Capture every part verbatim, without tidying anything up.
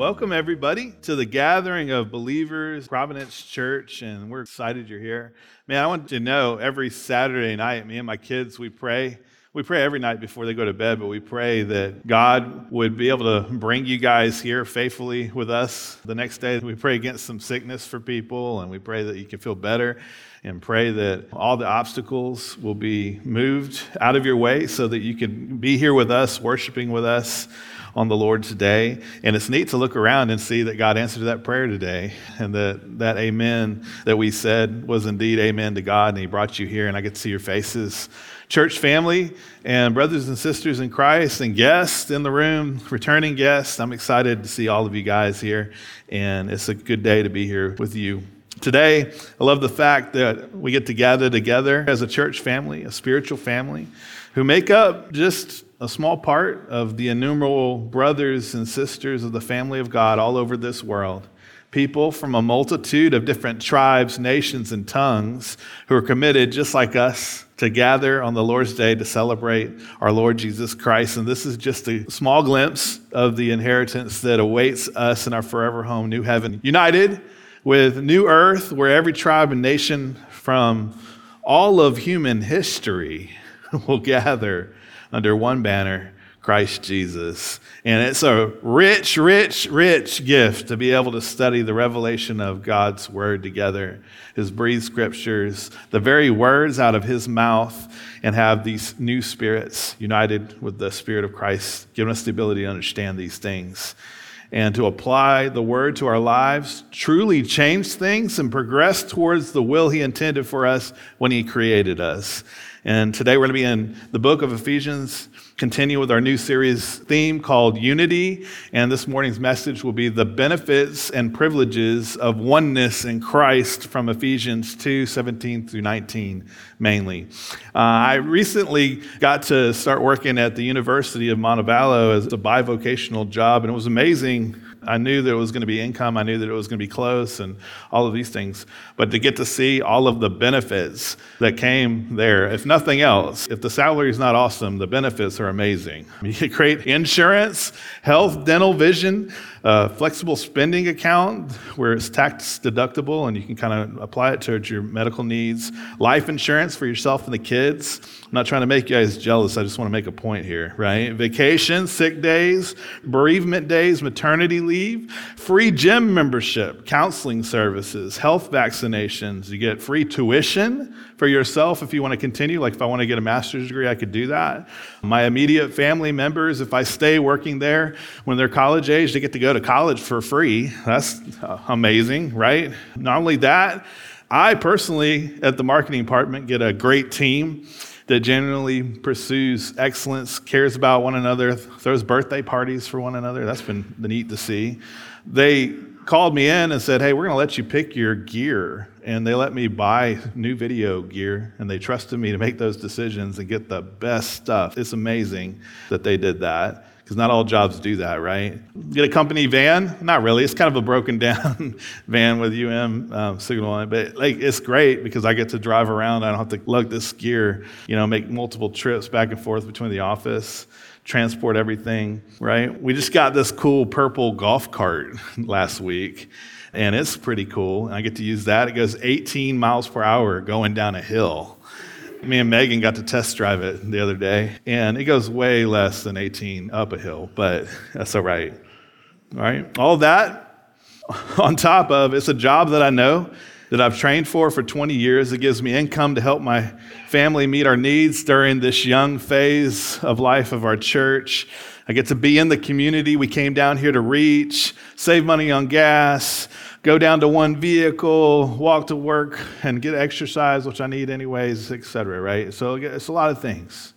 Welcome, everybody, to the gathering of believers, Providence Church, and we're excited you're here. Man, I want you to know every Saturday night, me and my kids, we pray. We pray every night before they go to bed, but we pray that God would be able to bring you guys here faithfully with us the next day. We pray against some sickness for people, and we pray that you can feel better, and pray that all the obstacles will be moved out of your way so that you can be here with us, worshiping with us on the Lord today. And it's neat to look around and see that God answered that prayer today, and that that amen that we said was indeed amen to God, and he brought you here, and I get to see your faces. Church family and brothers and sisters in Christ and guests in the room, returning guests, I'm excited to see all of you guys here, and it's a good day to be here with you. Today, I love the fact that we get to gather together as a church family, a spiritual family, who make up just a small part of the innumerable brothers and sisters of the family of God all over this world. People from a multitude of different tribes, nations, and tongues who are committed, just like us, to gather on the Lord's Day to celebrate our Lord Jesus Christ. And this is just a small glimpse of the inheritance that awaits us in our forever home, New Heaven, united with New Earth, where every tribe and nation from all of human history will gather under one banner, Christ Jesus. And it's a rich, rich, rich gift to be able to study the revelation of God's word together, his breathed scriptures, the very words out of his mouth, and have these new spirits united with the Spirit of Christ, giving us the ability to understand these things and to apply the word to our lives, truly change things and progress towards the will he intended for us when he created us. And today we're going to be in the book of Ephesians, continue with our new series theme called Unity. And this morning's message will be the benefits and privileges of oneness in Christ from Ephesians two, seventeen through nineteen, mainly. Uh, I recently got to start working at the University of Montevallo as a bivocational job, and it was amazing. I knew that it was going to be income. I knew that it was going to be close and all of these things. But to get to see all of the benefits that came there, if nothing else, if the salary is not awesome, the benefits are amazing. You get great insurance, health, dental, vision, a flexible spending account where it's tax deductible and you can kind of apply it towards your medical needs, life insurance for yourself and the kids. I'm not trying to make you guys jealous. I just want to make a point here, right? Vacation, sick days, bereavement days, maternity leave, free gym membership, counseling services, health vaccinations. You get free tuition for yourself if you want to continue. Like if I want to get a master's degree, I could do that. My immediate family members, if I stay working there when they're college age, they get to go to college for free. That's amazing, right? Not only that, I personally at the marketing department get a great team that genuinely pursues excellence, cares about one another, throws birthday parties for one another. That's been neat to see. They called me in and said, hey, we're going to let you pick your gear. And they let me buy new video gear, and they trusted me to make those decisions and get the best stuff. It's amazing that they did that, because not all jobs do that, right? Get a company van? Not really. It's kind of a broken down van with U M um, signal on it, but like it's great because I get to drive around. I don't have to lug this gear, you know, make multiple trips back and forth between the office, transport everything, right? We just got this cool purple golf cart last week, and it's pretty cool. And I get to use that. It goes eighteen miles per hour going down a hill. Me and Megan got to test drive it the other day, and it goes way less than eighteen up a hill, but that's all right. All right, all that on top of, it's a job that I know, that I've trained for for twenty years. It gives me income to help my family meet our needs during this young phase of life of our church. I get to be in the community we came down here to reach, save money on gas, go down to one vehicle, walk to work, and get exercise, which I need anyways, et cetera, right? So it's a lot of things.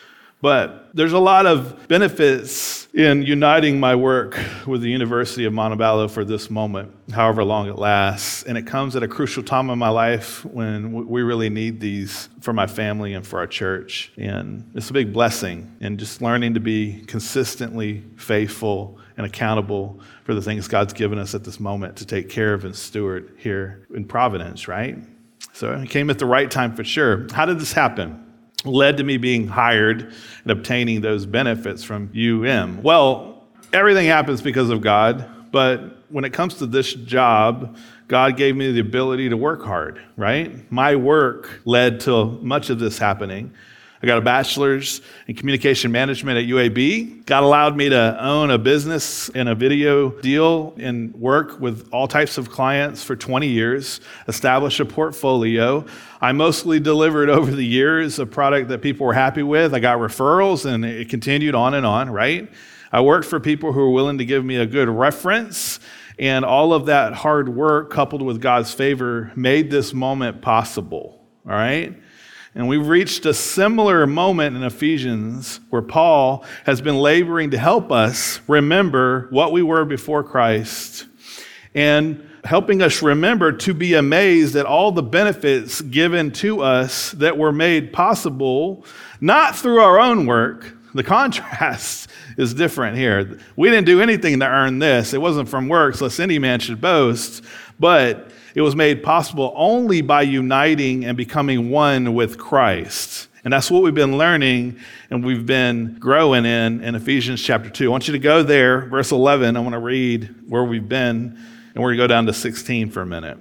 But there's a lot of benefits in uniting my work with the University of Montevallo for this moment, however long it lasts. And it comes at a crucial time in my life when we really need these for my family and for our church. And it's a big blessing. And just learning to be consistently faithful and accountable for the things God's given us at this moment to take care of and steward here in Providence, right? So it came at the right time for sure. How did this happen? Led to me being hired and obtaining those benefits from U M. Well, everything happens because of God, But when it comes to this job, God gave me the ability to work hard, right? My work led to much of this happening. I got a bachelor's in communication management at U A B. God allowed me to own a business and a video deal and work with all types of clients for twenty years, establish a portfolio. I mostly delivered over the years a product that people were happy with. I got referrals and it continued on and on, right? I worked for people who were willing to give me a good reference, and all of that hard work coupled with God's favor made this moment possible, all right? And we've reached a similar moment in Ephesians where Paul has been laboring to help us remember what we were before Christ and helping us remember to be amazed at all the benefits given to us that were made possible, not through our own work. The contrast is different here. We didn't do anything to earn this. It wasn't from works, lest any man should boast, but it was made possible only by uniting and becoming one with Christ. And that's what we've been learning and we've been growing in in Ephesians chapter two. I want you to go there, verse eleven. I want to read where we've been, and we're going to go down to sixteen for a minute.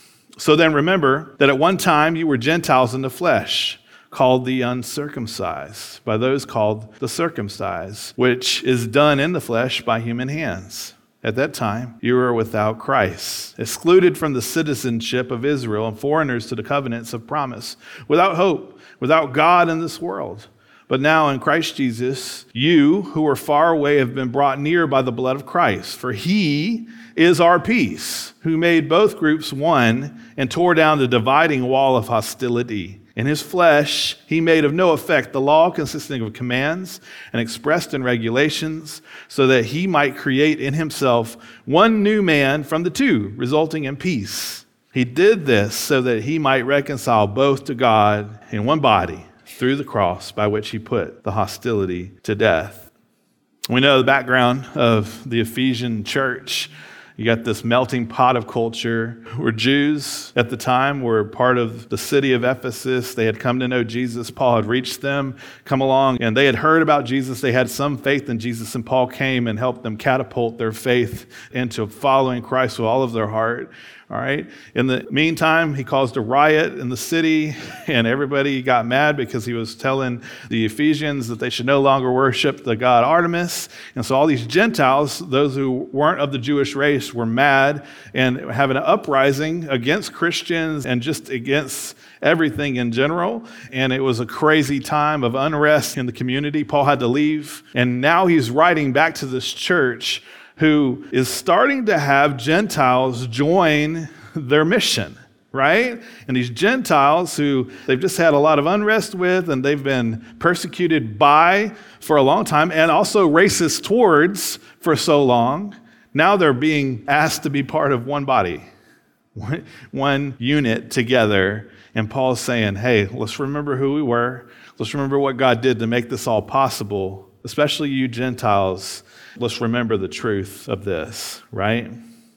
So then remember that at one time you were Gentiles in the flesh, called the uncircumcised, by those called the circumcised, which is done in the flesh by human hands. At that time, you were without Christ, excluded from the citizenship of Israel and foreigners to the covenants of promise, without hope, without God in this world. But now in Christ Jesus, you who were far away have been brought near by the blood of Christ. For he is our peace, who made both groups one and tore down the dividing wall of hostility. In his flesh, he made of no effect the law consisting of commands and expressed in regulations, so that he might create in himself one new man from the two, resulting in peace. He did this so that he might reconcile both to God in one body through the cross, by which he put the hostility to death. We know the background of the Ephesian church. You got this melting pot of culture where Jews at the time were part of the city of Ephesus. They had come to know Jesus. Paul had reached them, come along, and they had heard about Jesus. They had some faith in Jesus, and Paul came and helped them catapult their faith into following Christ with all of their heart. All right. In the meantime, he caused a riot in the city, and everybody got mad because he was telling the Ephesians that they should no longer worship the god Artemis. And so all these Gentiles, those who weren't of the Jewish race, were mad and having an uprising against Christians and just against everything in general. And it was a crazy time of unrest in the community. Paul had to leave. And now he's writing back to this church who is starting to have Gentiles join their mission, right? And these Gentiles who they've just had a lot of unrest with and they've been persecuted by for a long time and also racist towards for so long, now they're being asked to be part of one body, one, one unit together. And Paul's saying, hey, let's remember who we were. Let's remember what God did to make this all possible, especially you Gentiles. Let's remember the truth of this, right?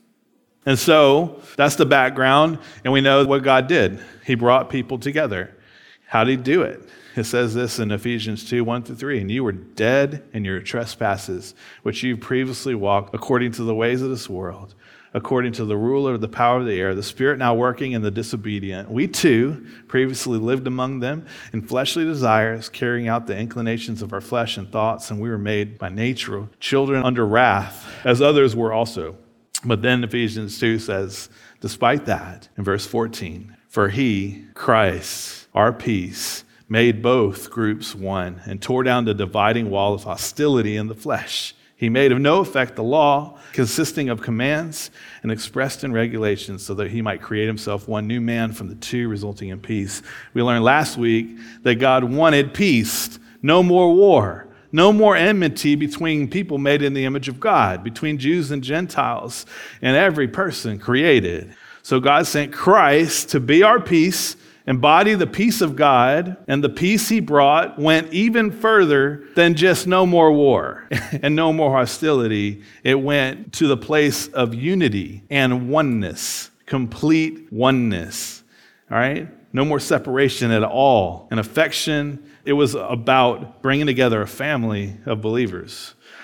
And so that's the background, and we know what God did. He brought people together. How did he do it? It says this in Ephesians two, one through three, and you were dead in your trespasses, which you previously walked according to the ways of this world, according to the ruler of the power of the air, the spirit now working in the disobedient. We too previously lived among them in fleshly desires, carrying out the inclinations of our flesh and thoughts, and we were made by nature children under wrath, as others were also. But then Ephesians two says, despite that, in verse fourteen, for he, Christ, our peace, made both groups one and tore down the dividing wall of hostility in the flesh. He made of no effect the law, consisting of commands and expressed in regulations, so that he might create himself one new man from the two, resulting in peace. We learned last week that God wanted peace, no more war, no more enmity between people made in the image of God, between Jews and Gentiles, and every person created. So God sent Christ to be our peace, embody the peace of God, and the peace he brought went even further than just no more war and no more hostility. It went to the place of unity and oneness, complete oneness, all right? No more separation at all. And affection, it was about bringing together a family of believers.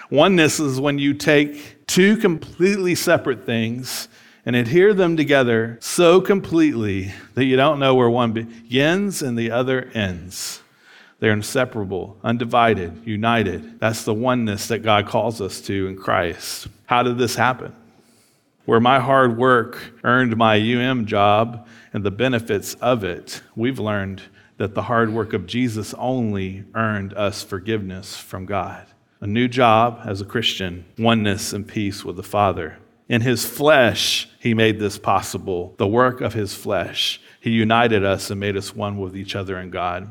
Oneness is when you take two completely separate things and adhere them together so completely that you don't know where one begins and the other ends. They're inseparable, undivided, united. That's the oneness that God calls us to in Christ. How did this happen? Where my hard work earned my U M job and the benefits of it, we've learned that the hard work of Jesus only earned us forgiveness from God. A new job as a Christian, oneness and peace with the Father. In his flesh, he made this possible. The work of his flesh. He united us and made us one with each other and God.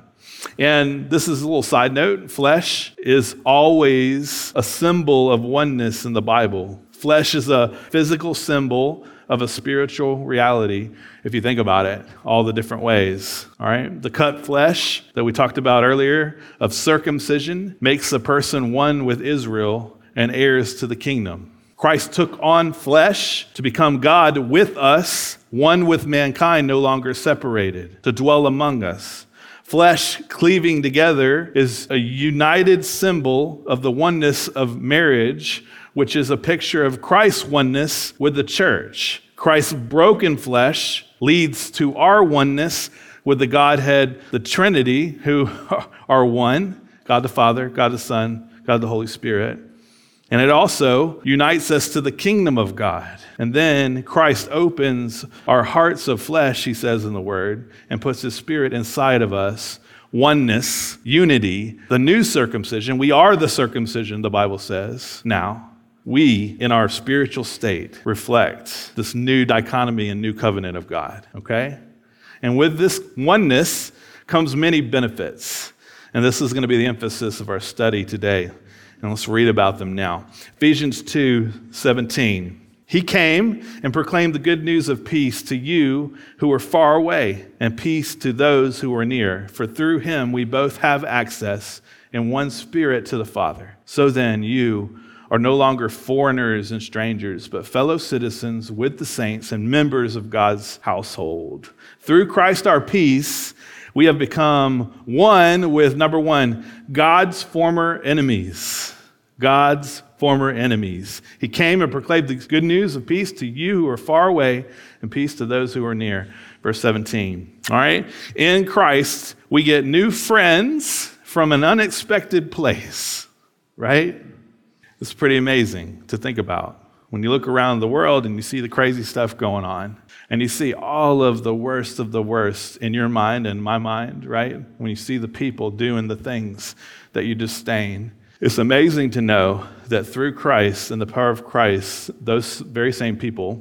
And this is a little side note. Flesh is always a symbol of oneness in the Bible. Flesh is a physical symbol of a spiritual reality, if you think about it, all the different ways, all right? The cut flesh that we talked about earlier of circumcision makes a person one with Israel and heirs to the kingdom. Christ took on flesh to become God with us, one with mankind, no longer separated, to dwell among us. Flesh cleaving together is a united symbol of the oneness of marriage, which is a picture of Christ's oneness with the church. Christ's broken flesh leads to our oneness with the Godhead, the Trinity, who are one, God the Father, God the Son, God the Holy Spirit. And it also unites us to the kingdom of God. And then Christ opens our hearts of flesh, he says in the Word, and puts his Spirit inside of us. Oneness, unity, the new circumcision. We are the circumcision, the Bible says, now. We, in our spiritual state, reflect this new dichotomy and new covenant of God, okay? And with this oneness comes many benefits. And this is going to be the emphasis of our study today. And let's read about them now. Ephesians two seventeen. He came and proclaimed the good news of peace to you who were far away, and peace to those who were near. For through him we both have access in one Spirit to the Father. So then you are no longer foreigners and strangers, but fellow citizens with the saints and members of God's household. Through Christ our peace, we have become one with, number one, God's former enemies. God's former enemies. He came and proclaimed the good news of peace to you who are far away and peace to those who are near. Verse seventeen. All right? In Christ, we get new friends from an unexpected place, right? It's pretty amazing to think about. When you look around the world and you see the crazy stuff going on, and you see all of the worst of the worst in your mind and my mind, right? When you see the people doing the things that you disdain, it's amazing to know that through Christ and the power of Christ, those very same people,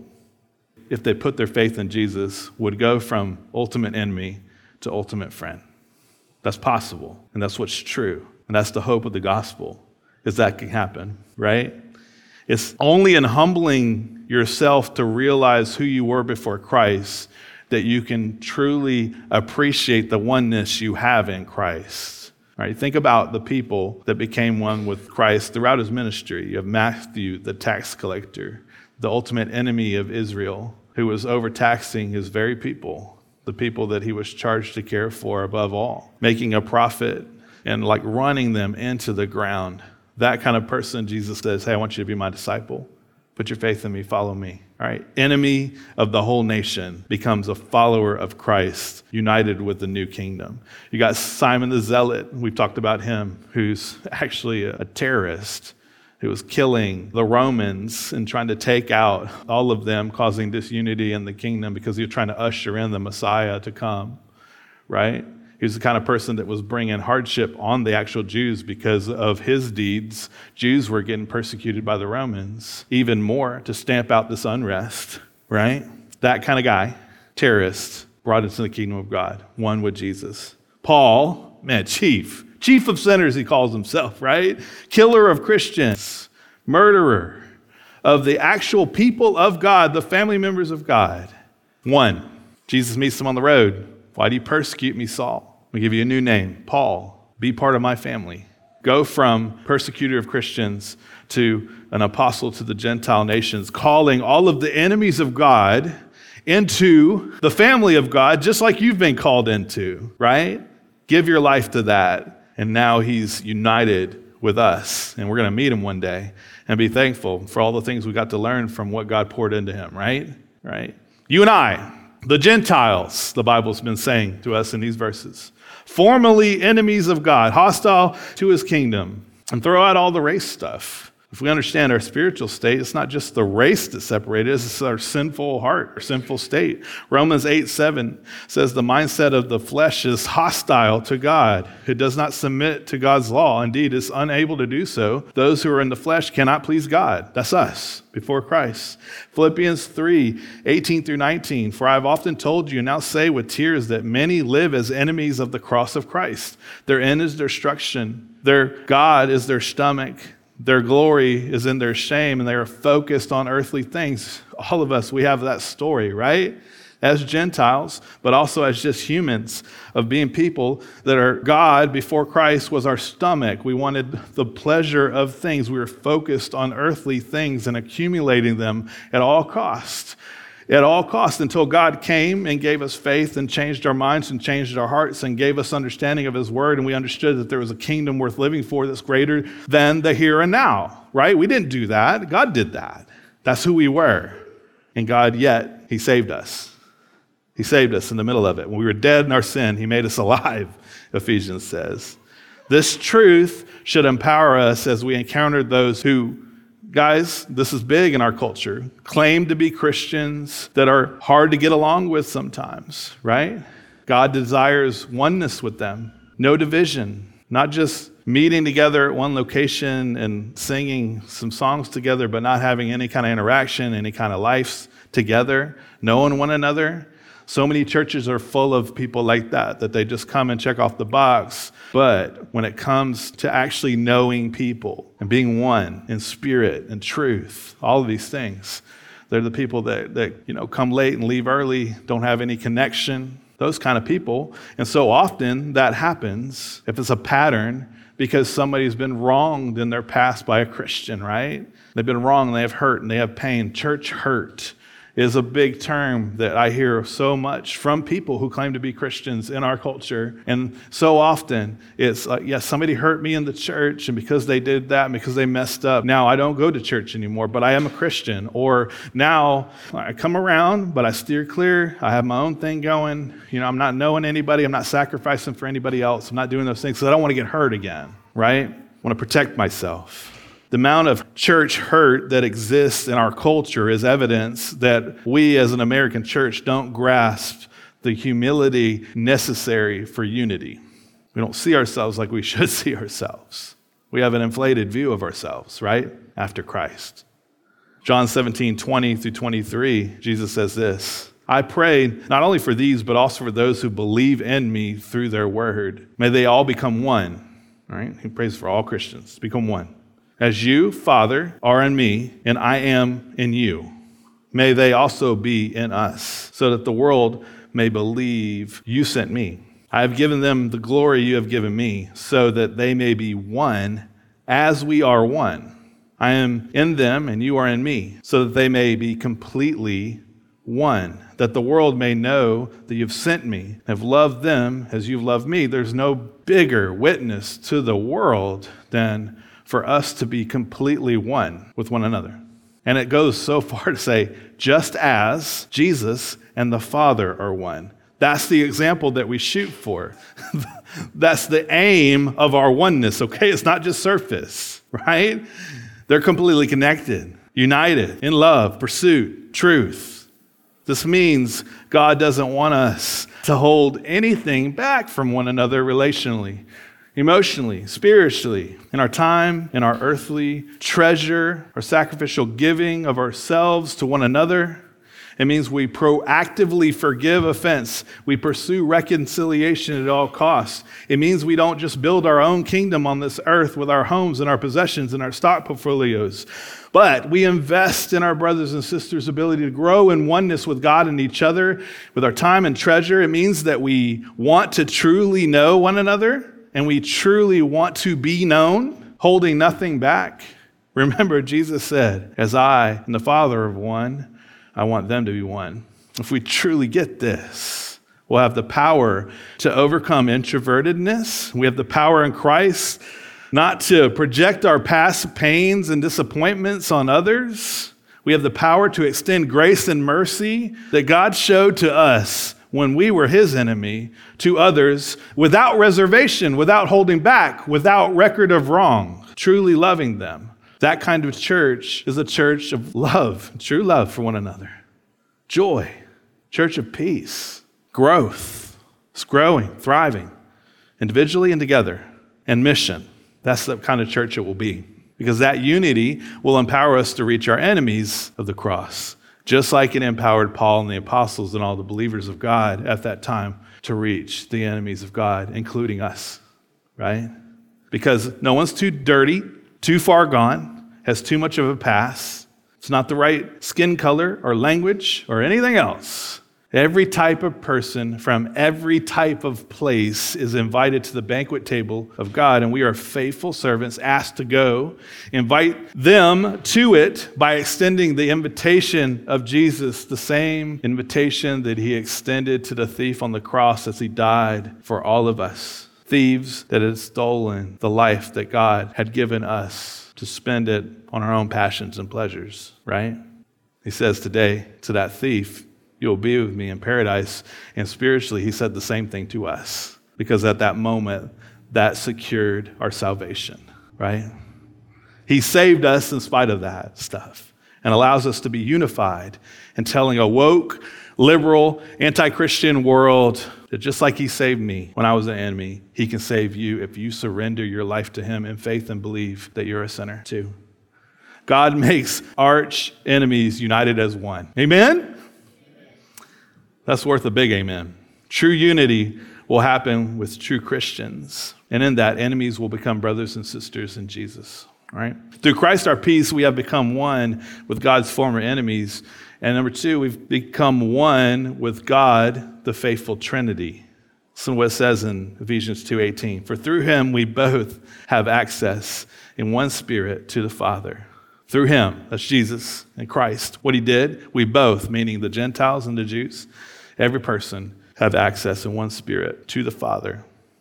if they put their faith in Jesus, would go from ultimate enemy to ultimate friend. That's possible, and that's what's true, and that's the hope of the gospel. Is that can happen, right? It's only in humbling yourself to realize who you were before Christ that you can truly appreciate the oneness you have in Christ. Right? Think about the people that became one with Christ throughout his ministry. You have Matthew, the tax collector, the ultimate enemy of Israel, who was overtaxing his very people, the people that he was charged to care for above all, making a profit and like running them into the ground. That kind of person, Jesus says, hey, I want you to be my disciple. Put your faith in me, follow me. All right. Enemy of the whole nation becomes a follower of Christ, united with the new kingdom. You got Simon the Zealot. We've talked about him, who's actually a terrorist, who was killing the Romans and trying to take out all of them, causing disunity in the kingdom because he was trying to usher in the Messiah to come, right? He was the kind of person that was bringing hardship on the actual Jews because of his deeds. Jews were getting persecuted by the Romans even more to stamp out this unrest, right? That kind of guy, terrorist, brought into the kingdom of God, one with Jesus. Paul, man, chief, chief of sinners, he calls himself, right? Killer of Christians, murderer of the actual people of God, the family members of God. One, Jesus meets him on the road. Why do you persecute me, Saul? Let me give you a new name, Paul. Be part of my family. Go from persecutor of Christians to an apostle to the Gentile nations, calling all of the enemies of God into the family of God, just like you've been called into, right? Give your life to that. And now he's united with us, and we're going to meet him one day and be thankful for all the things we got to learn from what God poured into him, right? Right? You and I, the Gentiles, the Bible's been saying to us in these verses, formerly enemies of God, hostile to his kingdom, and throw out all the race stuff. If we understand our spiritual state, it's not just the race that separated us, it's our sinful heart, our sinful state. Romans eight seven says the mindset of the flesh is hostile to God. It does not submit to God's law. Indeed, is unable to do so. Those who are in the flesh cannot please God. That's us before Christ. Philippians three eighteen through nineteen. For I have often told you, and now say with tears, that many live as enemies of the cross of Christ. Their end is destruction. Their God is their stomach. Their glory is in their shame, and they are focused on earthly things. All of us, we have that story, right? As Gentiles, but also as just humans, of being people that are God before Christ was our stomach. We wanted the pleasure of things. We were focused on earthly things and accumulating them at all costs. At all costs, until God came and gave us faith and changed our minds and changed our hearts and gave us understanding of his word, and we understood that there was a kingdom worth living for that's greater than the here and now, right? We didn't do that. God did that. That's who we were. And God, yet, he saved us. He saved us in the middle of it. When we were dead in our sin, he made us alive, Ephesians says. This truth should empower us as we encounter those who, guys, this is big in our culture, claim to be Christians that are hard to get along with sometimes, right? God desires oneness with them, no division, not just meeting together at one location and singing some songs together, but not having any kind of interaction, any kind of life together, knowing one another. So many churches are full of people like that, that they just come and check off the box. But when it comes to actually knowing people and being one in spirit and truth, all of these things, they're the people that, that you know come late and leave early, don't have any connection, those kind of people. And so often that happens if it's a pattern because somebody's been wronged in their past by a Christian, right? They've been wronged and they have hurt and they have pain. Church hurt is a big term that I hear so much from people who claim to be Christians in our culture. And so often it's like, yeah, somebody hurt me in the church, and because they did that and because they messed up, now I don't go to church anymore, but I am a Christian. Or now I come around, but I steer clear. I have my own thing going. You know, I'm not knowing anybody. I'm not sacrificing for anybody else. I'm not doing those things because I don't want to get hurt again, right? I want to protect myself. The amount of church hurt that exists in our culture is evidence that we as an American church don't grasp the humility necessary for unity. We don't see ourselves like we should see ourselves. We have an inflated view of ourselves, right? After Christ. John seventeen, twenty through twenty-three, Jesus says this, I pray not only for these, but also for those who believe in me through their word. May they all become one. All right? He prays for all Christians to become one. As you, Father, are in me, and I am in you, may they also be in us, so that the world may believe you sent me. I have given them the glory you have given me, so that they may be one as we are one. I am in them, and you are in me, so that they may be completely one, that the world may know that you've sent me, have loved them as you've loved me. There's no bigger witness to the world than for us to be completely one with one another. And it goes so far to say, just as Jesus and the Father are one. That's the example that we shoot for. That's the aim of our oneness, okay? It's not just surface, right? They're completely connected, united in love, pursuit, truth. This means God doesn't want us to hold anything back from one another relationally, emotionally, spiritually, in our time, in our earthly treasure, our sacrificial giving of ourselves to one another. It means we proactively forgive offense. We pursue reconciliation at all costs. It means we don't just build our own kingdom on this earth with our homes and our possessions and our stock portfolios, but we invest in our brothers and sisters' ability to grow in oneness with God and each other with our time and treasure. It means that we want to truly know one another, and we truly want to be known, holding nothing back. Remember, Jesus said, as I and the Father are one, I want them to be one. If we truly get this, we'll have the power to overcome introvertedness. We have the power in Christ not to project our past pains and disappointments on others. We have the power to extend grace and mercy that God showed to us when we were his enemy to others without reservation, without holding back, without record of wrong, truly loving them. That kind of church is a church of love, true love for one another. Joy, church of peace, growth. It's growing, thriving, individually and together, and mission. That's the kind of church it will be, because that unity will empower us to reach our enemies of the cross, just like it empowered Paul and the apostles and all the believers of God at that time to reach the enemies of God, including us, right? Because no one's too dirty, too far gone, has too much of a past. It's not the right skin color or language or anything else. Every type of person from every type of place is invited to the banquet table of God, and we are faithful servants asked to go, invite them to it by extending the invitation of Jesus, the same invitation that he extended to the thief on the cross as he died for all of us. Thieves that had stolen the life that God had given us to spend it on our own passions and pleasures, right? He says today to that thief, you'll be with me in paradise. And spiritually, he said the same thing to us, because at that moment, that secured our salvation, right? He saved us in spite of that stuff and allows us to be unified in telling a woke, liberal, anti-Christian world that just like he saved me when I was an enemy, he can save you if you surrender your life to him in faith and believe that you're a sinner too. God makes arch enemies united as one. Amen? That's worth a big amen. True unity will happen with true Christians. And in that, enemies will become brothers and sisters in Jesus. All right? Through Christ our peace, we have become one with God's former enemies. And number two, we've become one with God, the faithful Trinity. Listen to what it says in Ephesians two eighteen. For through him we both have access in one spirit to the Father. Through him, that's Jesus and Christ. What he did, we both, meaning the Gentiles and the Jews, every person have access in one spirit to the Father.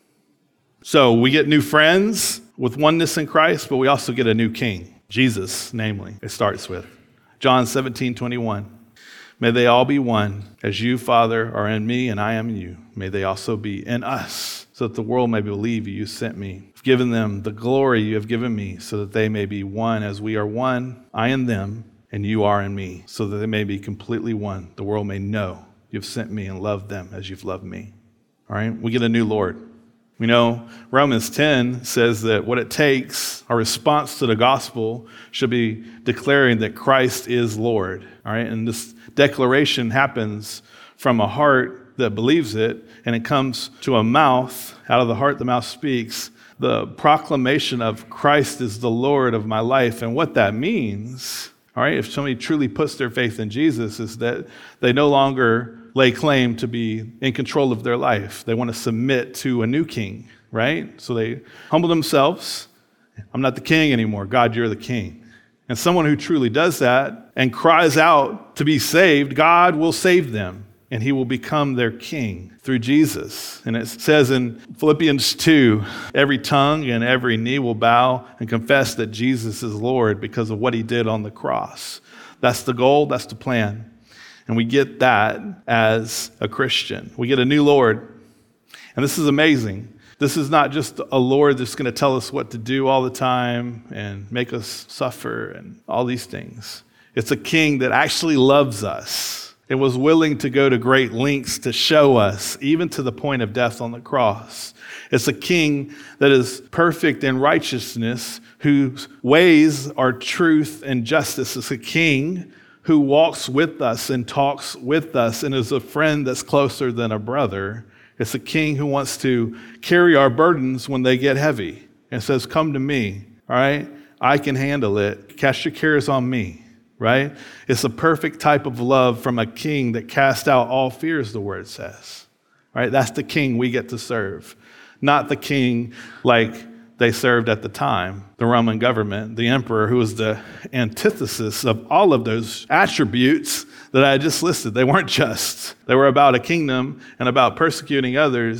So we get new friends with oneness in Christ, but we also get a new king, Jesus, namely, it starts with. John seventeen twenty-one. May they all be one, as you, Father, are in me and I am in you. May they also be in us, so that the world may believe you sent me. I've given them the glory you have given me, so that they may be one as we are one, I in them, and you are in me, so that they may be completely one. The world may know you've sent me and loved them as you've loved me. All right, we get a new Lord. We know Romans ten says that what it takes, our response to the gospel, should be declaring that Christ is Lord. All right, and this declaration happens from a heart that believes it, and it comes to a mouth. Out of the heart, the mouth speaks. The proclamation of Christ is the Lord of my life. And what that means, all right, if somebody truly puts their faith in Jesus, is that they no longer lay claim to be in control of their life. They want to submit to a new king, right? So they humble themselves. I'm not the king anymore. God, you're the king. And someone who truly does that and cries out to be saved, God will save them, and he will become their king through Jesus. And it says in Philippians two, every tongue and every knee will bow and confess that Jesus is Lord because of what he did on the cross. That's the goal, that's the plan. And we get that as a Christian. We get a new Lord. And this is amazing. This is not just a Lord that's going to tell us what to do all the time and make us suffer and all these things. It's a king that actually loves us and was willing to go to great lengths to show us, even to the point of death on the cross. It's a king that is perfect in righteousness, whose ways are truth and justice. It's a king who walks with us and talks with us and is a friend that's closer than a brother. It's a king who wants to carry our burdens when they get heavy and says, come to me, all right? I can handle it. Cast your cares on me, right? It's a perfect type of love from a king that casts out all fears, the word says, right? That's the king we get to serve, not the king like they served at the time, the Roman government, the emperor, who was the antithesis of all of those attributes that I just listed. They weren't just. They were about a kingdom and about persecuting others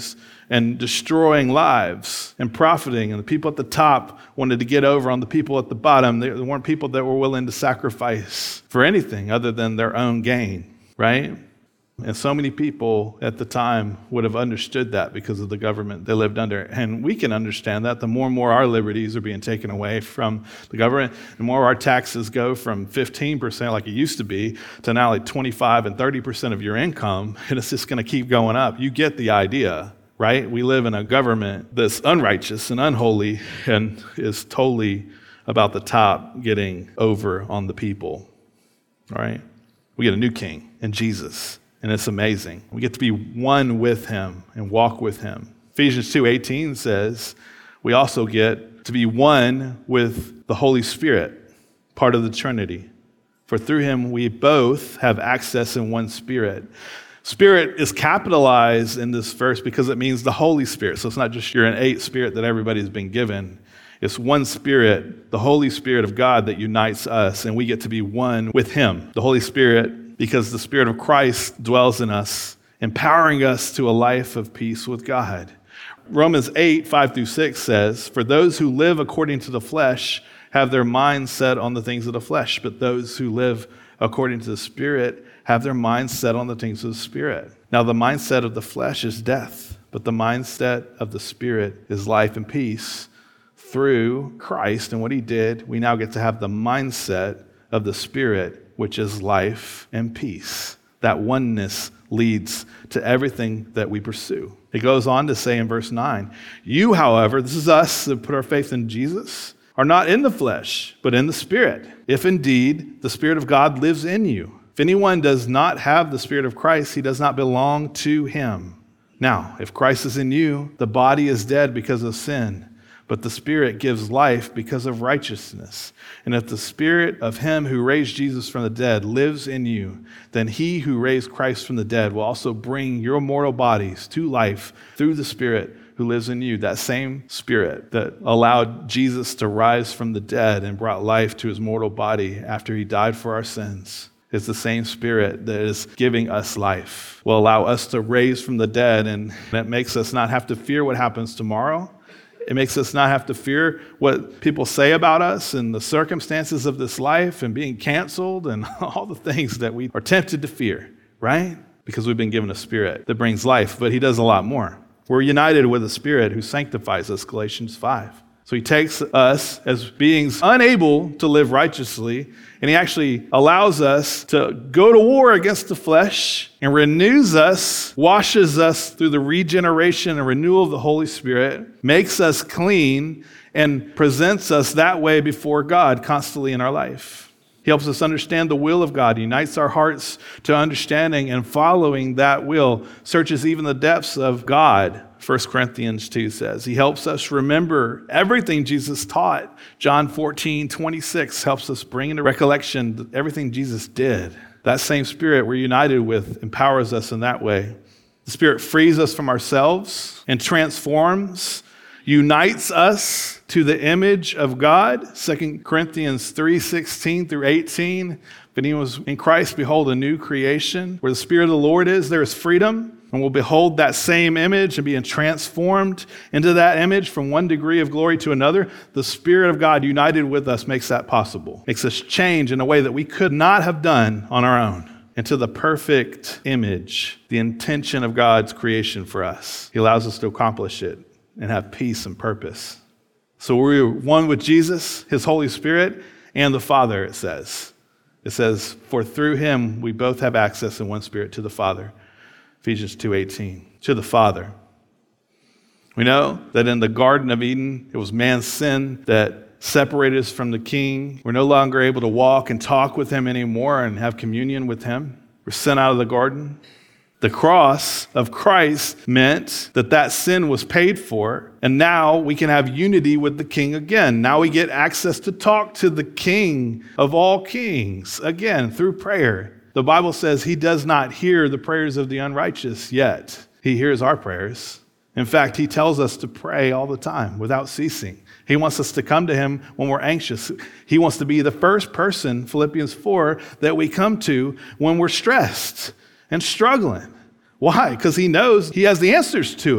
and destroying lives and profiting. And the people at the top wanted to get over on the people at the bottom. There weren't people that were willing to sacrifice for anything other than their own gain, right? And so many people at the time would have understood that because of the government they lived under. And we can understand that. The more and more our liberties are being taken away from the government, the more our taxes go from fifteen percent like it used to be to now like twenty-five and thirty percent of your income, and it's just going to keep going up. You get the idea, right? We live in a government that's unrighteous and unholy and is totally about the top getting over on the people, all right? We get a new king in Jesus. And it's amazing. We get to be one with him and walk with him. Ephesians two eighteen says we also get to be one with the Holy Spirit, part of the Trinity. For through him we both have access in one Spirit. Spirit is capitalized in this verse because it means the Holy Spirit. So it's not just your innate spirit that everybody's been given. It's one Spirit, the Holy Spirit of God, that unites us, and we get to be one with him. The Holy Spirit, because the Spirit of Christ dwells in us, empowering us to a life of peace with God. Romans eight, five through six says, for those who live according to the flesh have their minds set on the things of the flesh, but those who live according to the Spirit have their minds set on the things of the Spirit. Now the mindset of the flesh is death, but the mindset of the Spirit is life and peace. Through Christ and what he did, we now get to have the mindset of the Spirit, which is life and peace. That oneness leads to everything that we pursue. It goes on to say in verse nine, you, however, this is us that put our faith in Jesus, are not in the flesh, but in the Spirit, if indeed the Spirit of God lives in you. If anyone does not have the Spirit of Christ, he does not belong to him. Now, if Christ is in you, the body is dead because of sin, but the Spirit gives life because of righteousness. And if the Spirit of him who raised Jesus from the dead lives in you, then he who raised Christ from the dead will also bring your mortal bodies to life through the Spirit who lives in you. That same Spirit that allowed Jesus to rise from the dead and brought life to his mortal body after he died for our sins is the same Spirit that is giving us life, will allow us to raise from the dead, and that makes us not have to fear what happens tomorrow. It makes us not have to fear what people say about us and the circumstances of this life and being canceled and all the things that we are tempted to fear, right? Because we've been given a Spirit that brings life, but he does a lot more. We're united with a Spirit who sanctifies us, Galatians five. So he takes us as beings unable to live righteously, and he actually allows us to go to war against the flesh and renews us, washes us through the regeneration and renewal of the Holy Spirit, makes us clean, and presents us that way before God constantly in our life. He helps us understand the will of God, unites our hearts to understanding and following that will, searches even the depths of God, First Corinthians two says. He helps us remember everything Jesus taught. John fourteen, twenty-six helps us bring into recollection everything Jesus did. That same Spirit we're united with empowers us in that way. The Spirit frees us from ourselves and transforms, unites us to the image of God. Second Corinthians three, sixteen through eighteen. If anyone was in Christ, behold, a new creation. Where the Spirit of the Lord is, there is freedom. And we'll behold that same image and being transformed into that image from one degree of glory to another. The Spirit of God united with us makes that possible. Makes us change in a way that we could not have done on our own into the perfect image, the intention of God's creation for us. He allows us to accomplish it and have peace and purpose. So we're one with Jesus, his Holy Spirit, and the Father, it says. It says, for through him we both have access in one Spirit to the Father. Ephesians two eighteen, to the Father. We know that in the Garden of Eden, it was man's sin that separated us from the King. We're no longer able to walk and talk with him anymore and have communion with him. We're sent out of the garden. The cross of Christ meant that that sin was paid for, and now we can have unity with the King again. Now we get access to talk to the King of all kings again through prayer. The Bible says he does not hear the prayers of the unrighteous yet. He hears our prayers. In fact, he tells us to pray all the time without ceasing. He wants us to come to him when we're anxious. He wants to be the first person, Philippians four, that we come to when we're stressed and struggling. Why? Because he knows he has the answers to it.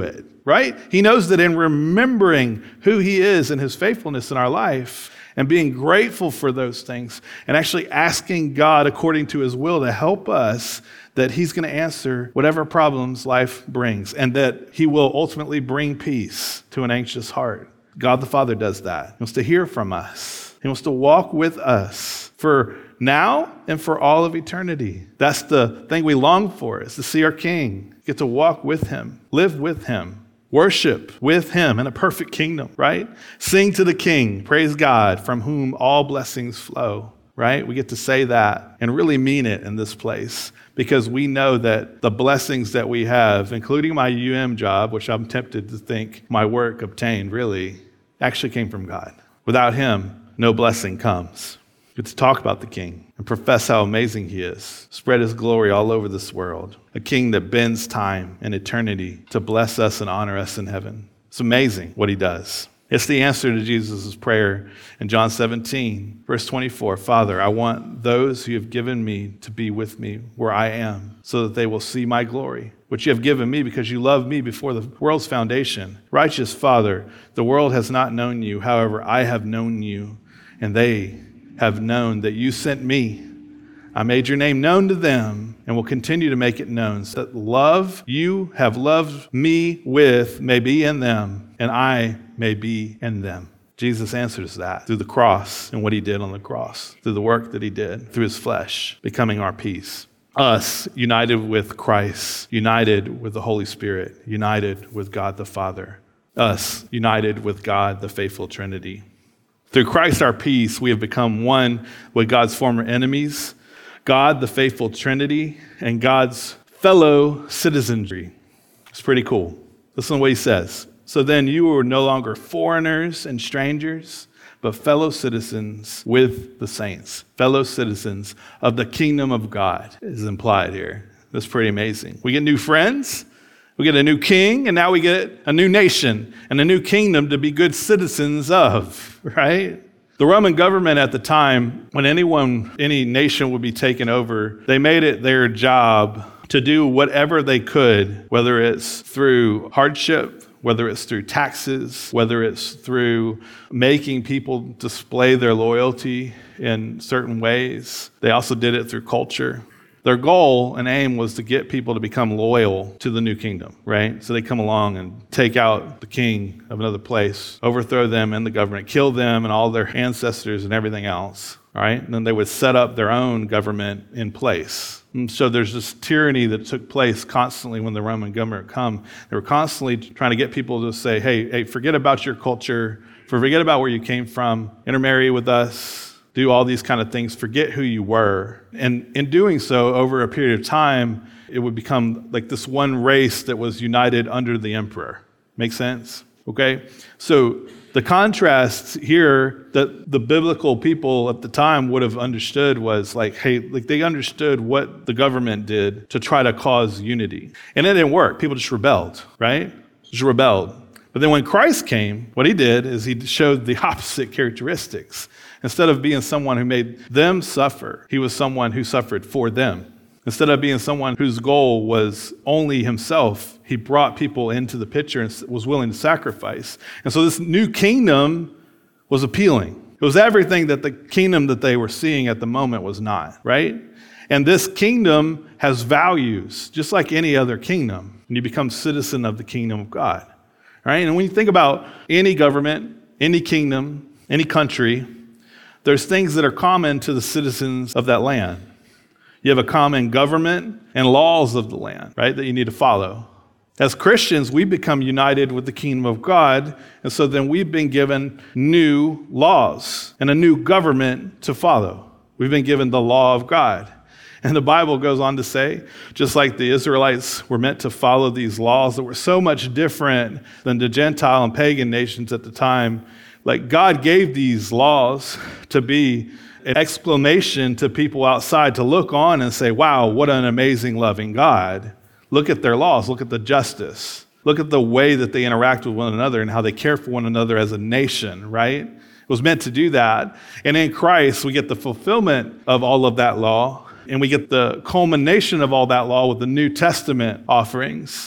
right? He knows that in remembering who he is and his faithfulness in our life and being grateful for those things and actually asking God according to his will to help us, that he's going to answer whatever problems life brings and that he will ultimately bring peace to an anxious heart. God the Father does that. He wants to hear from us. He wants to walk with us for now and for all of eternity. That's the thing we long for, is to see our King, get to walk with him, live with him, worship with him in a perfect kingdom, right? Sing to the King, praise God, from whom all blessings flow, right? We get to say that and really mean it in this place, because we know that the blessings that we have, including my U M job, which I'm tempted to think my work obtained really, actually came from God. Without him, no blessing comes. Get to talk about the King and profess how amazing he is, spread his glory all over this world, a King that bends time and eternity to bless us and honor us in heaven. It's amazing what he does. It's the answer to Jesus' prayer in John seventeen, verse twenty-four. Father, I want those who have given me to be with me where I am, so that they will see my glory, which you have given me because you loved me before the world's foundation. Righteous Father, the world has not known you. However, I have known you, and they have known that you sent me. I made your name known to them and will continue to make it known, so that love you have loved me with may be in them, and I may be in them. Jesus answers that through the cross and what he did on the cross, through the work that he did, through his flesh, becoming our peace. Us, united with Christ, united with the Holy Spirit, united with God the Father. Us, united with God, the faithful Trinity. Through Christ our peace, we have become one with God's former enemies, God, the faithful Trinity, and God's fellow citizenry. It's pretty cool. Listen to what he says. So then you are no longer foreigners and strangers, but fellow citizens with the saints, fellow citizens of the kingdom of God is implied here. That's pretty amazing. We get new friends, we get a new king, and now we get a new nation and a new kingdom to be good citizens of, right? The Roman government at the time, when anyone, any nation would be taken over, they made it their job to do whatever they could, whether it's through hardship, whether it's through taxes, whether it's through making people display their loyalty in certain ways. They also did it through culture. Their goal and aim was to get people to become loyal to the new kingdom, right? So they come along and take out the king of another place, overthrow them and the government, kill them and all their ancestors and everything else, right? And then they would set up their own government in place. And so there's this tyranny that took place constantly when the Roman government come. They were constantly trying to get people to say, hey, hey, forget about your culture, forget about where you came from, intermarry with us, do all these kind of things, forget who you were. And in doing so, over a period of time, it would become like this one race that was united under the emperor. Make sense? Okay? So the contrast here that the biblical people at the time would have understood was like, hey, like they understood what the government did to try to cause unity. And it didn't work. People just rebelled, right? Just rebelled. But then when Christ came, what he did is he showed the opposite characteristics. Instead of being someone who made them suffer, he was someone who suffered for them. Instead of being someone whose goal was only himself, he brought people into the picture and was willing to sacrifice. And so this new kingdom was appealing. It was everything that the kingdom that they were seeing at the moment was not, right? And this kingdom has values, just like any other kingdom. And you become citizen of the kingdom of God, right? And when you think about any government, any kingdom, any country, there's things that are common to the citizens of that land. You have a common government and laws of the land, right, that you need to follow. As Christians, we become united with the kingdom of God, and so then we've been given new laws and a new government to follow. We've been given the law of God. And the Bible goes on to say, just like the Israelites were meant to follow these laws that were so much different than the Gentile and pagan nations at the time, like God gave these laws to be an exclamation to people outside to look on and say, wow, what an amazing, loving God. Look at their laws. Look at the justice. Look at the way that they interact with one another and how they care for one another as a nation, right? It was meant to do that. And in Christ, we get the fulfillment of all of that law, and we get the culmination of all that law with the New Testament offerings.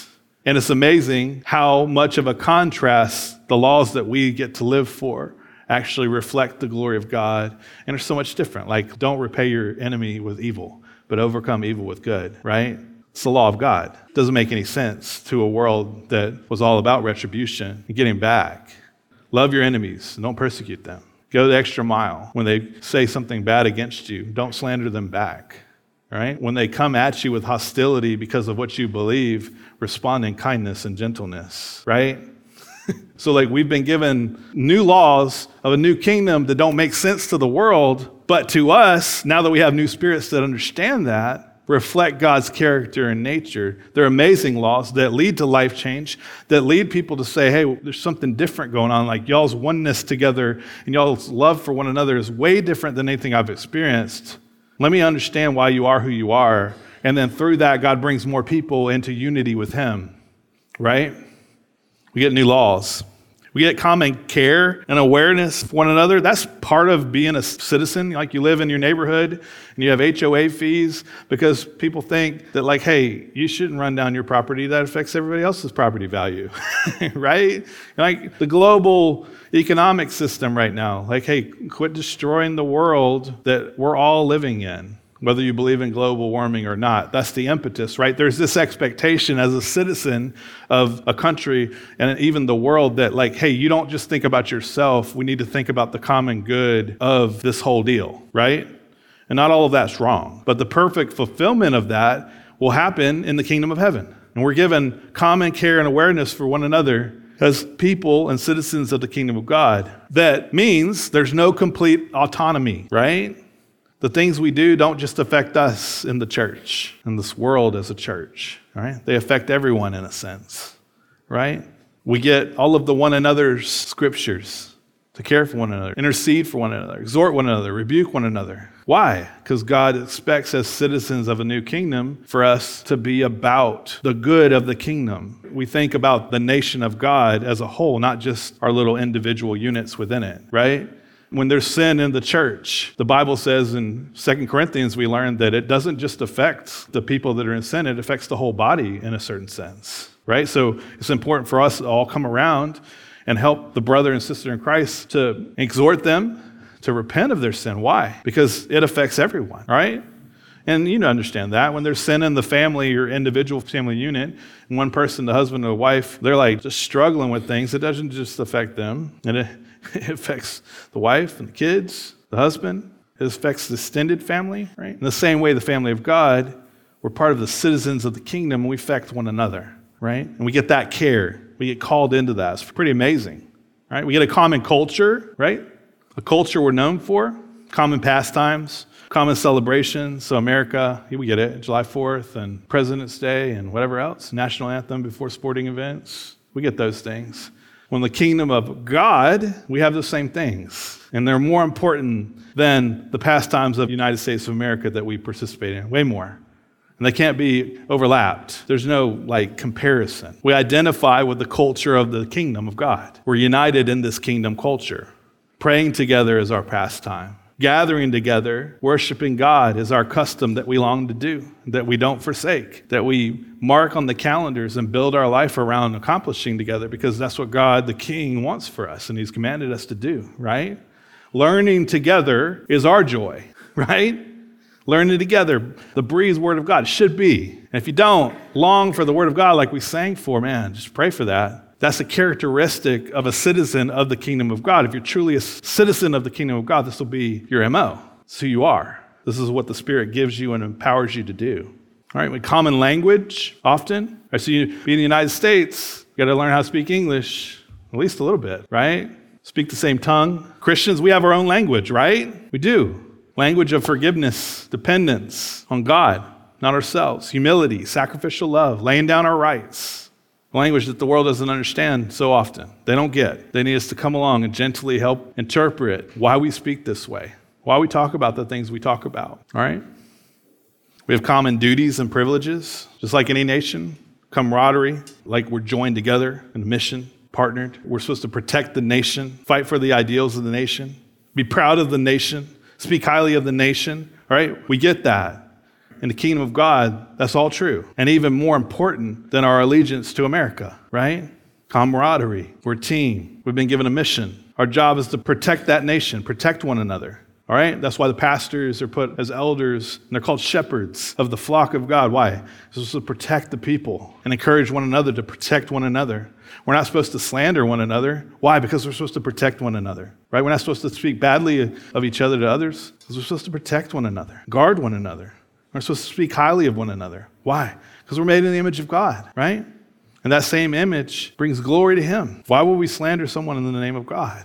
And it's amazing how much of a contrast the laws that we get to live for actually reflect the glory of God. And they're so much different. Like, don't repay your enemy with evil, but overcome evil with good, right? It's the law of God. It doesn't make any sense to a world that was all about retribution and getting back. Love your enemies and don't persecute them. Go the extra mile. When they say something bad against you, don't slander them back, right? When they come at you with hostility because of what you believe, respond in kindness and gentleness, right? So like we've been given new laws of a new kingdom that don't make sense to the world, but to us, now that we have new spirits that understand that, reflect God's character and nature. They're amazing laws that lead to life change, that lead people to say, hey, there's something different going on. Like y'all's oneness together and y'all's love for one another is way different than anything I've experienced. Let me understand why you are who you are. And then through that, God brings more people into unity with him, right? We get new laws. We get common care and awareness for one another. That's part of being a citizen. Like you live in your neighborhood and you have H O A fees because people think that like, hey, you shouldn't run down your property. That affects everybody else's property value, right? Like the global economic system right now. Like, hey, quit destroying the world that we're all living in. Whether you believe in global warming or not. That's the impetus, right? There's this expectation as a citizen of a country and even the world that like, hey, you don't just think about yourself. We need to think about the common good of this whole deal, right? And not all of that's wrong. But the perfect fulfillment of that will happen in the kingdom of heaven. And we're given common care and awareness for one another as people and citizens of the kingdom of God. That means there's no complete autonomy, right? The things we do don't just affect us in the church, in this world as a church, right? They affect everyone in a sense, right? We get all of the one another's scriptures to care for one another, intercede for one another, exhort one another, rebuke one another. Why? Because God expects as citizens of a new kingdom for us to be about the good of the kingdom. We think about the nation of God as a whole, not just our little individual units within it, right? When there's sin in the church, the Bible says in Second Corinthians, we learned that it doesn't just affect the people that are in sin, it affects the whole body in a certain sense, right? So it's important for us to all come around and help the brother and sister in Christ to exhort them to repent of their sin. Why? Because it affects everyone, right? And you understand that. When there's sin in the family or individual family unit, and one person, the husband or wife, they're like just struggling with things, it doesn't just affect them. And it, it affects the wife and the kids, the husband. It affects the extended family, right? In the same way, the family of God, we're part of the citizens of the kingdom, and we affect one another, right? And we get that care. We get called into that. It's pretty amazing, right? We get a common culture, right? A culture we're known for, common pastimes, common celebrations. So America, we get it, July fourth and President's Day and whatever else, national anthem before sporting events. We get those things. When the kingdom of God, we have the same things. And they're more important than the pastimes of the United States of America that we participate in, way more. And they can't be overlapped. There's no like comparison. We identify with the culture of the kingdom of God. We're united in this kingdom culture. Praying together is our pastime. Gathering together, worshiping God is our custom that we long to do, that we don't forsake, that we mark on the calendars and build our life around accomplishing together, because that's what God, the King, wants for us and he's commanded us to do, right? Learning together is our joy, right? Learning together, the breathed word of God should be. And if you don't long for the word of God like we sang for, man, just pray for that. That's a characteristic of a citizen of the kingdom of God. If you're truly a citizen of the kingdom of God, this will be your M O. It's who you are. This is what the Spirit gives you and empowers you to do. All right, with common language often. All right, so you be in the United States, you got to learn how to speak English, at least a little bit, right? Speak the same tongue. Christians, we have our own language, right? We do. Language of forgiveness, dependence on God, not ourselves. Humility, sacrificial love, laying down our rights. Language that the world doesn't understand so often. They don't get. They need us to come along and gently help interpret why we speak this way, why we talk about the things we talk about, all right? We have common duties and privileges, just like any nation. Camaraderie, like we're joined together in a mission, partnered. We're supposed to protect the nation, fight for the ideals of the nation, be proud of the nation, speak highly of the nation, all right? We get that. in the kingdom of God, that's all true. And even more important than our allegiance to America, right? Camaraderie. We're a team. We've been given a mission. Our job is to protect that nation, protect one another. All right? That's why the pastors are put as elders, and they're called shepherds of the flock of God. Why? It's to protect the people and encourage one another to protect one another. We're not supposed to slander one another. Why? Because we're supposed to protect one another, right? We're not supposed to speak badly of each other to others, because we're supposed to protect one another, guard one another. We're supposed to speak highly of one another. Why? Because we're made in the image of God, right? And that same image brings glory to Him. Why would we slander someone in the name of God?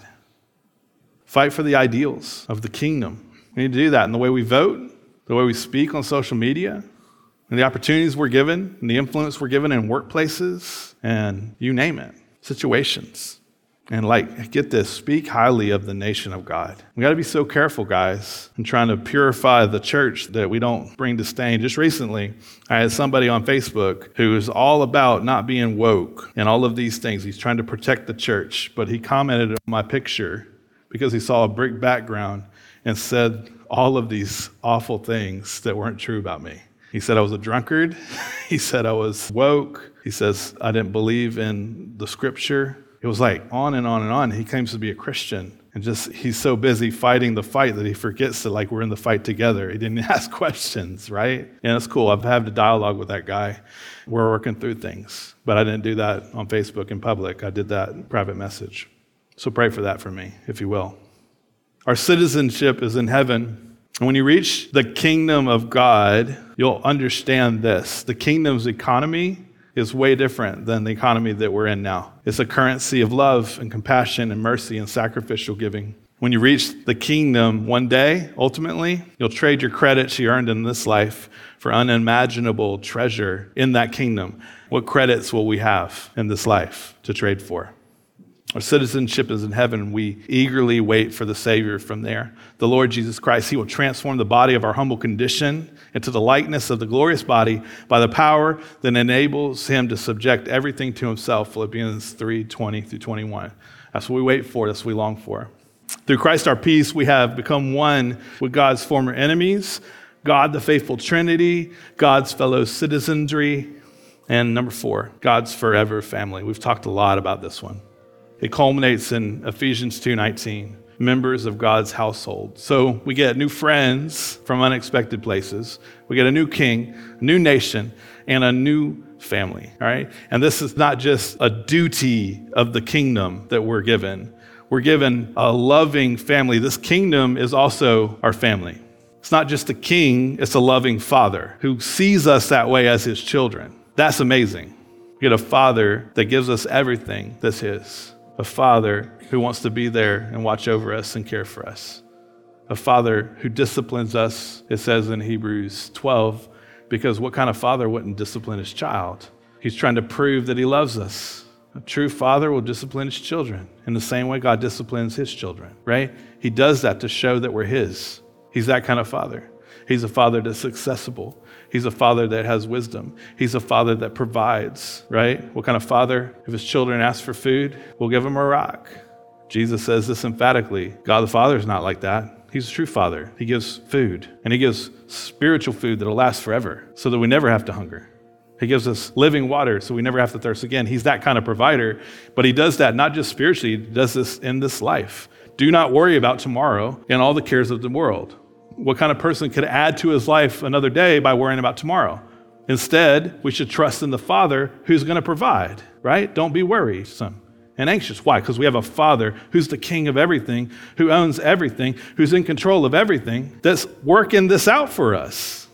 Fight for the ideals of the kingdom. We need to do that in the way we vote, the way we speak on social media, and the opportunities we're given, and the influence we're given in workplaces, and you name it, situations. And like, get this, speak highly of the nation of God. We got to be so careful, guys, in trying to purify the church that we don't bring disdain. Just recently, I had somebody on Facebook who is all about not being woke and all of these things. He's trying to protect the church, but he commented on my picture because he saw a brick background and said all of these awful things that weren't true about me. He said I was a drunkard. He said I was woke. He says I didn't believe in the scripture. It was like on and on and on. He claims to be a Christian, and just he's so busy fighting the fight that he forgets that like we're in the fight together. He didn't ask questions, right? And it's cool. I've had a dialogue with that guy. We're working through things, but I didn't do that on Facebook in public. I did that in private message. So pray for that for me, if you will. Our citizenship is in heaven. And when you reach the kingdom of God, you'll understand this. The kingdom's economy is way different than the economy that we're in now. It's a currency of love and compassion and mercy and sacrificial giving. When you reach the kingdom one day, ultimately, you'll trade your credits you earned in this life for unimaginable treasure in that kingdom. What credits will we have in this life to trade for? Our citizenship is in heaven. We eagerly wait for the Savior from there. The Lord Jesus Christ, He will transform the body of our humble condition into the likeness of the glorious body by the power that enables Him to subject everything to Himself. Philippians three, twenty through twenty-one. That's what we wait for. That's what we long for. Through Christ our peace, we have become one with God's former enemies, God the faithful Trinity, God's fellow citizenry, and number four, God's forever family. We've talked a lot about this one. It culminates in Ephesians two nineteen, members of God's household. So we get new friends from unexpected places. We get a new king, a new nation, and a new family, all right? And this is not just a duty of the kingdom that we're given. We're given a loving family. This kingdom is also our family. It's not just a king, it's a loving father who sees us that way as his children. That's amazing. We get a father that gives us everything that's his. A father who wants to be there and watch over us and care for us. A father who disciplines us, it says in Hebrews twelve, because what kind of father wouldn't discipline his child? He's trying to prove that he loves us. A true father will discipline his children in the same way God disciplines his children, right? He does that to show that we're his. He's that kind of father. He's a father that's accessible. He's a father that has wisdom. He's a father that provides, right? What kind of father? If his children ask for food, we'll give them a rock. Jesus says this emphatically. God the Father is not like that. He's a true father. He gives food, and he gives spiritual food that'll last forever so that we never have to hunger. He gives us living water so we never have to thirst again. He's that kind of provider, but he does that not just spiritually, he does this in this life. Do not worry about tomorrow and all the cares of the world. What kind of person could add to his life another day by worrying about tomorrow? Instead, we should trust in the Father who's going to provide, right? Don't be worrisome and anxious. Why? Because we have a Father who's the king of everything, who owns everything, who's in control of everything, that's working this out for us,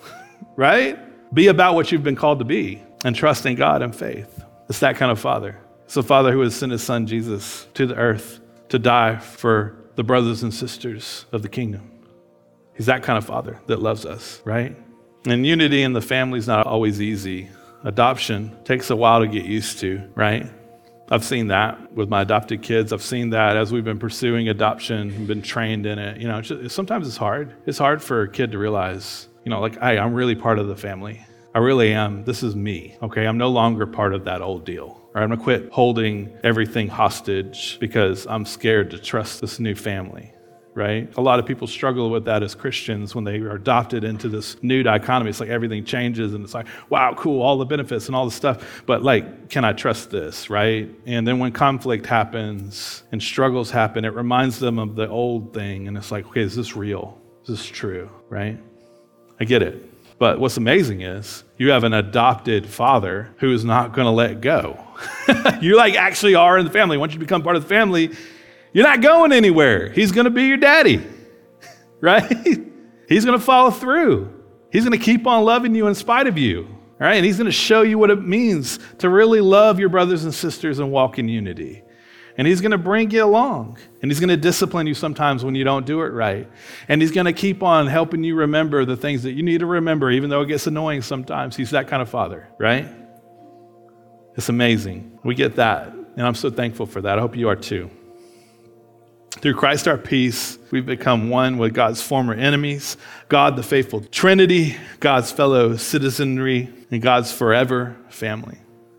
right? Be about what you've been called to be and trust in God and faith. It's that kind of Father. It's a Father who has sent his Son, Jesus, to the earth to die for the brothers and sisters of the kingdom. He's that kind of father that loves us, right? And unity in the family is not always easy. Adoption takes a while to get used to, right? I've seen that with my adopted kids. I've seen that as we've been pursuing adoption and been trained in it. You know, it's just, sometimes it's hard. It's hard for a kid to realize, you know, like, hey, I'm really part of the family. I really am. This is me, okay? I'm no longer part of that old deal. Right? I'm gonna quit holding everything hostage because I'm scared to trust this new family. right? A lot of people struggle with that as Christians when they are adopted into this new dichotomy. It's like everything changes and it's like, wow, cool, all the benefits and all the stuff. But like, can I trust this, right? And then when conflict happens and struggles happen, it reminds them of the old thing. And it's like, okay, is this real? Is this true, right? I get it. But what's amazing is you have an adopted father who is not going to let go. You like actually are in the family. Once you become part of the family, you're not going anywhere. He's going to be your daddy, right? He's going to follow through. He's going to keep on loving you in spite of you, all right? And he's going to show you what it means to really love your brothers and sisters and walk in unity. And he's going to bring you along. And he's going to discipline you sometimes when you don't do it right. And he's going to keep on helping you remember the things that you need to remember, even though it gets annoying sometimes. He's that kind of father, right? It's amazing. We get that. And I'm so thankful for that. I hope you are too. Through Christ our peace, we've become one with God's former enemies, God the faithful Trinity, God's fellow citizenry, and God's forever family.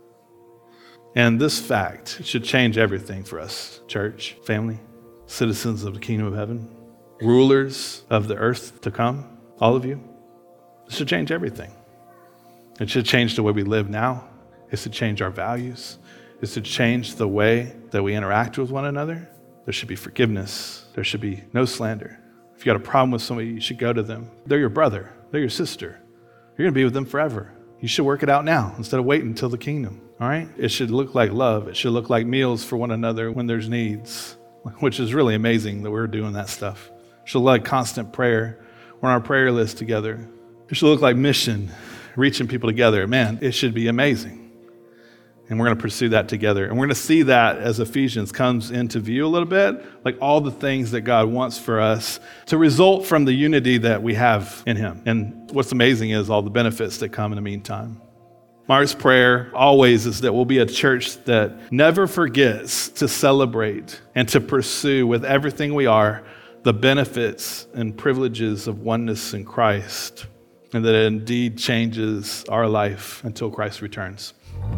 And this fact should change everything for us, church, family, citizens of the kingdom of heaven, rulers of the earth to come, all of you. It should change everything. It should change the way we live now. It should change our values. It should change the way that we interact with one another. There should be forgiveness. There should be no slander. If you got a problem with somebody, you should go to them. They're your brother. They're your sister. You're going to be with them forever. You should work it out now instead of waiting until the kingdom, all right? It should look like love. It should look like meals for one another when there's needs, which is really amazing that we're doing that stuff. It should look like constant prayer. We're on our prayer list together. It should look like mission, reaching people together. Man, it should be amazing. And we're going to pursue that together. And we're going to see that as Ephesians comes into view a little bit, like all the things that God wants for us to result from the unity that we have in him. And what's amazing is all the benefits that come in the meantime. Mark's prayer always is that we'll be a church that never forgets to celebrate and to pursue with everything we are the benefits and privileges of oneness in Christ, and that it indeed changes our life until Christ returns.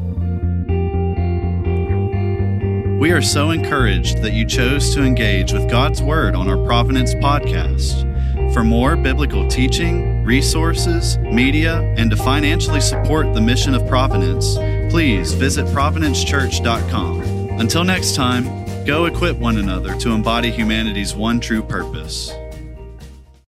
We are so encouraged that you chose to engage with God's Word on our Providence podcast. For more biblical teaching, resources, media, and to financially support the mission of Providence, please visit providence church dot com. Until next time, go equip one another to embody humanity's one true purpose.